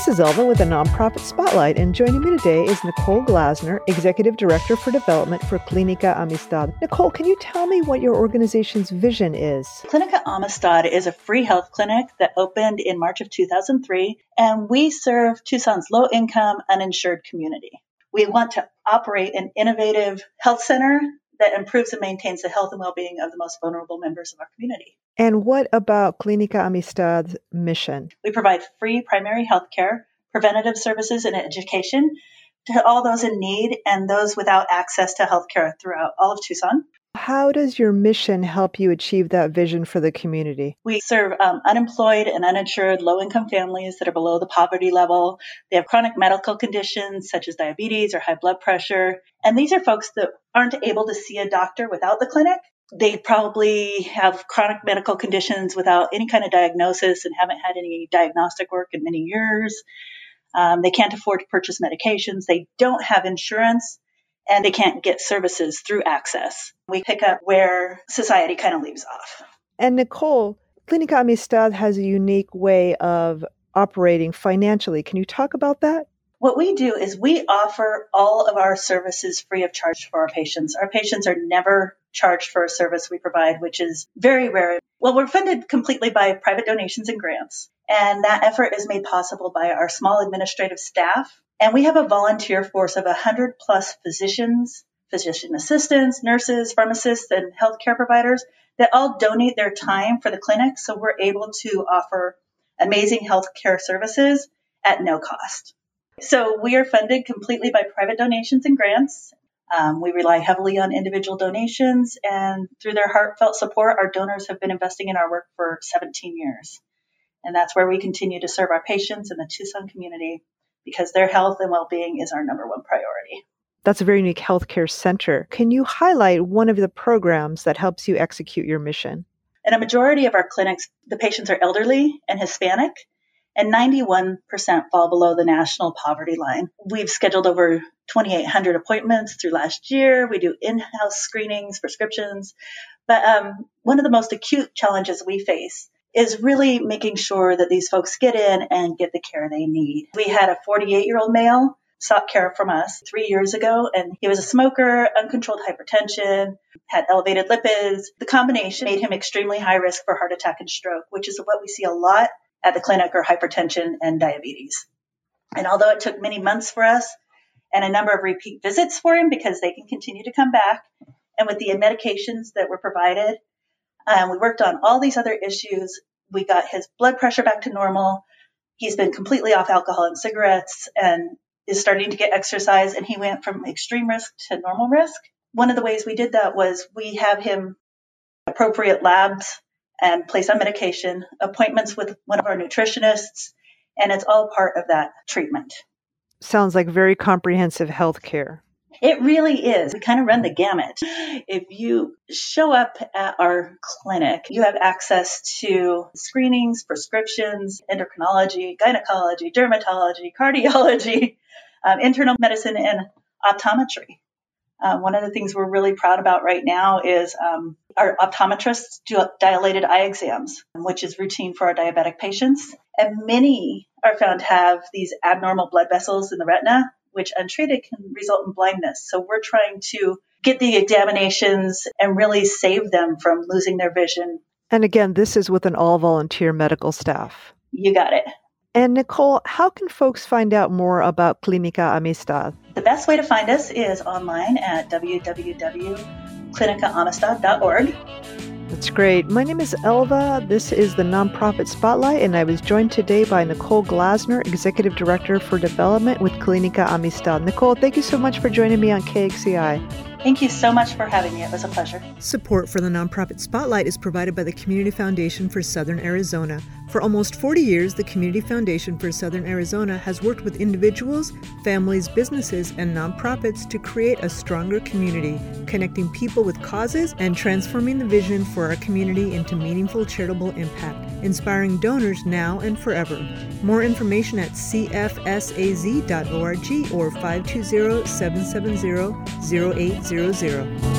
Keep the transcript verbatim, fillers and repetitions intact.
This is Elva with a Nonprofit Spotlight, and joining me today is Nicole Glasner, Executive Director for Development for Clínica Amistad. Nicole, can you tell me what your organization's vision is? Clínica Amistad is a free health clinic that opened in March of two thousand three, and we serve Tucson's low-income, uninsured community. We want to operate an innovative health center that improves and maintains the health and well-being of the most vulnerable members of our community. And what about Clínica Amistad's mission? We provide free primary health care, preventative services, and education to all those in need and those without access to health care throughout all of Tucson. How does your mission help you achieve that vision for the community? We serve um, unemployed and uninsured low-income families that are below the poverty level. They have chronic medical conditions such as diabetes or high blood pressure. And these are folks that aren't able to see a doctor without the clinic. They probably have chronic medical conditions without any kind of diagnosis and haven't had any diagnostic work in many years. Um, they can't afford to purchase medications. They don't have insurance. And they can't get services through access. We pick up where society kind of leaves off. And Nicole, Clínica Amistad has a unique way of operating financially. Can you talk about that? What we do is we offer all of our services free of charge for our patients. Our patients are never charged for a service we provide, which is very rare. Well, we're funded completely by private donations and grants. And that effort is made possible by our small administrative staff. And we have a volunteer force of one hundred plus physicians, physician assistants, nurses, pharmacists, and healthcare providers that all donate their time for the clinic. So we're able to offer amazing healthcare services at no cost. So we are funded completely by private donations and grants. Um, we rely heavily on individual donations, and through their heartfelt support, our donors have been investing in our work for seventeen years. And that's where we continue to serve our patients in the Tucson community, because their health and well-being is our number one priority. That's a very unique healthcare center. Can you highlight one of the programs that helps you execute your mission? In a majority of our clinics, the patients are elderly and Hispanic, and ninety-one percent fall below the national poverty line. We've scheduled over twenty-eight hundred appointments through last year. We do in-house screenings, prescriptions. But um, one of the most acute challenges we face is really making sure that these folks get in and get the care they need. We had a forty-eight-year-old male sought care from us three years ago, and he was a smoker, uncontrolled hypertension, had elevated lipids. The combination made him extremely high risk for heart attack and stroke, which is what we see a lot at the clinic, are hypertension and diabetes. And although it took many months for us and a number of repeat visits for him, because they can continue to come back, and with the medications that were provided, Um, we worked on all these other issues. We got his blood pressure back to normal. He's been completely off alcohol and cigarettes and is starting to get exercise. And he went from extreme risk to normal risk. One of the ways we did that was we have him appropriate labs and placed on medication, appointments with one of our nutritionists, and it's all part of that treatment. Sounds like very comprehensive health care. It really is. We kind of run the gamut. If you show up at our clinic, you have access to screenings, prescriptions, endocrinology, gynecology, dermatology, cardiology, um, internal medicine, and optometry. Uh, one of the things we're really proud about right now is um, our optometrists do dilated eye exams, which is routine for our diabetic patients. And many are found to have these abnormal blood vessels in the retina, which untreated can result in blindness. So we're trying to get the examinations and really save them from losing their vision. And again, this is with an all-volunteer medical staff. You got it. And Nicole, how can folks find out more about Clínica Amistad? The best way to find us is online at w w w dot clinica amistad dot org. That's great. My name is Elva. This is the Nonprofit Spotlight, and I was joined today by Nicole Glasner, Executive Director for Development with Clínica Amistad. Nicole, thank you so much for joining me on K X C I. Thank you so much for having me. It was a pleasure. Support for the Nonprofit Spotlight is provided by the Community Foundation for Southern Arizona. For almost forty years, the Community Foundation for Southern Arizona has worked with individuals, families, businesses, and nonprofits to create a stronger community, connecting people with causes and transforming the vision for our community into meaningful charitable impact, inspiring donors now and forever. More information at c f s a z dot org or five two zero, seven seven zero, zero eight zero zero.